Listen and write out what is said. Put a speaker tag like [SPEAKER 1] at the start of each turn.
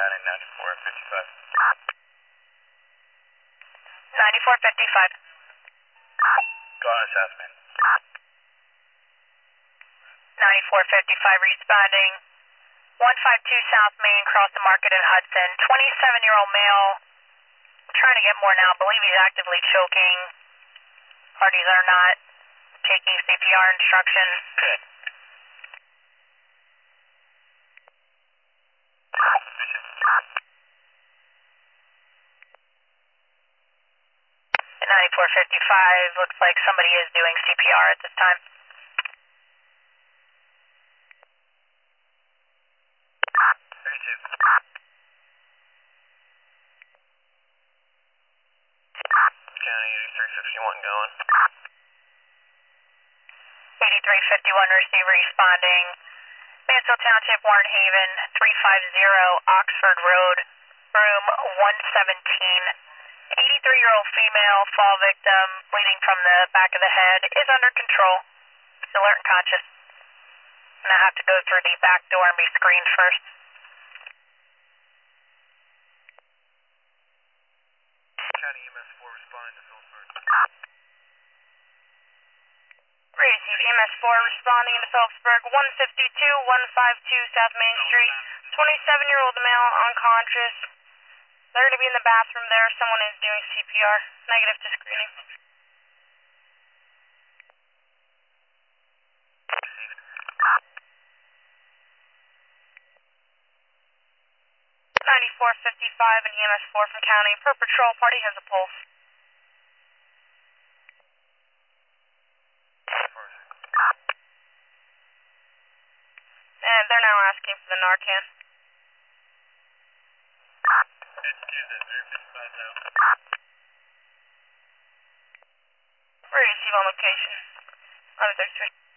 [SPEAKER 1] County 9455.
[SPEAKER 2] 9455.
[SPEAKER 1] Go on South Main.
[SPEAKER 2] 9455 responding. 152 South Main, cross the market in Hudson. 27-year-old male. Trying to get more now. Believe he's actively choking. Parties are not taking CPR instruction.
[SPEAKER 1] Okay.
[SPEAKER 2] 9455, looks like somebody is doing CPR at this time.
[SPEAKER 1] County 8351 going.
[SPEAKER 2] 8351 receiver responding. Mansfield Township, Warren Haven, 350 Oxford Road, room 117. 83-year-old female, fall victim, bleeding from the back of the head, is under control. Is alert and conscious. And I have to go through the back door and be screened first.
[SPEAKER 1] County EMS4 responding to Phillipsburg.
[SPEAKER 2] Receive EMS4 responding to Phillipsburg, 152 South Main Street. 27-year-old male, unconscious. They're going to be in the bathroom there. Someone is doing CPR. Negative to screening. 9455 and EMS4 from county. Per patrol, party has a pulse. And they're now asking for the Narcan. Receive on location. 1133.